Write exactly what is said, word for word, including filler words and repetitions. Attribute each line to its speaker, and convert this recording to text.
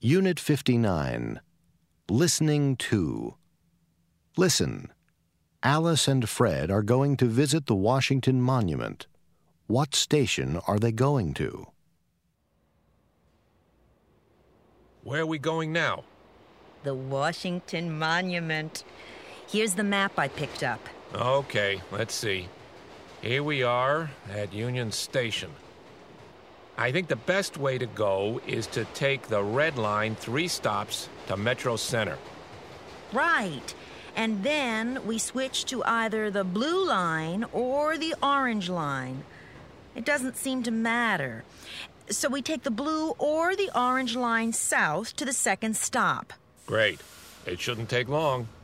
Speaker 1: Unit fifty-nine, Listening to. Listen. Alice and Fred are going to visit the Washington Monument. What station are they going to?
Speaker 2: Where are we going now?
Speaker 3: The Washington Monument. Here's the map I picked up.
Speaker 2: Okay, let's see. Here we are at Union Station. I think the best way to go is to take the red line three stops to Metro Center.
Speaker 3: Right. And then we switch to either the blue line or the orange line. It doesn't seem to matter. So we take the blue or the orange line south to the second stop.
Speaker 2: Great. It shouldn't take long.